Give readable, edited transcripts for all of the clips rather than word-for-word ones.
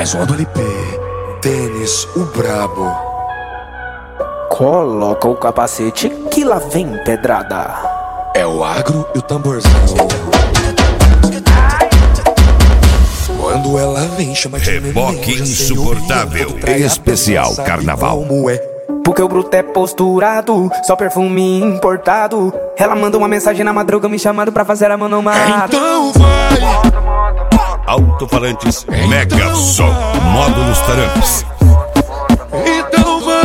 Mais uma do LP, Denis, o brabo. Coloca o capacete que lá vem pedrada. É o agro e o tamborzão. Quando ela vem, chama de Reboque insuportável. Especial Carnaval. Porque o bruto é posturado, só perfume importado. Ela manda uma mensagem na madruga me chamando pra fazer a manomada. Então vai. Alto-falantes Mega Som. Módulos Taramps. Então vai.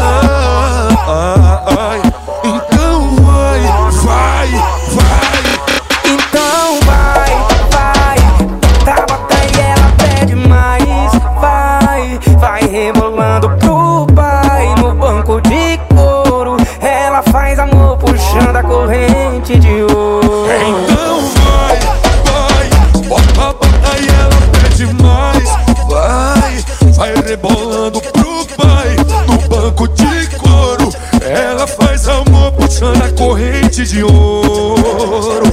Então vai. Vai, vai. Então vai. Tá bota e ela pede mais. Vai rebolando pro pai no banco de couro. Ela faz amor puxando a corrente de ouro. Então vai. Bota e ela pede mais. Vai rebolando pro pai no banco de couro. Ela faz amor puxando a corrente de ouro.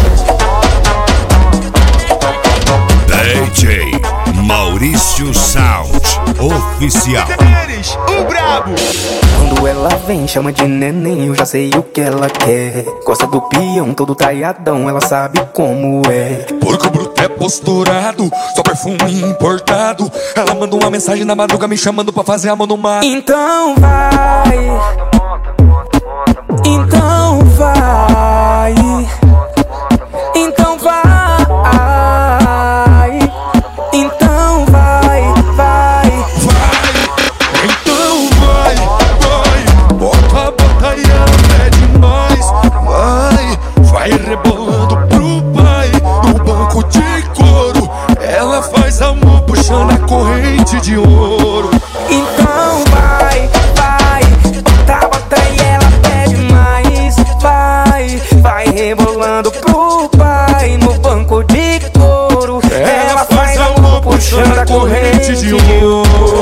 DJ Maurício Sound Oficial. Denis, o brabo. Quando ela vem, chama de neném, eu já sei o que ela quer. Gosta do peão, todo traiadão, ela sabe como é. Porque o bruto é posturado, só perfume importado. Ela manda uma mensagem na madruga me chamando pra fazer a mão no mar. Então vai. Então vai. Então vai. Então vai. Então vai. Bota e ela pede mais. Vai rebolando pro pai no banco de couro. Ela faz amor puxando a corrente de ouro. Então vai. Bota e ela pede mais. Vai rebolando pro pai no banco de couro. Ela faz amor puxando a corrente de ouro.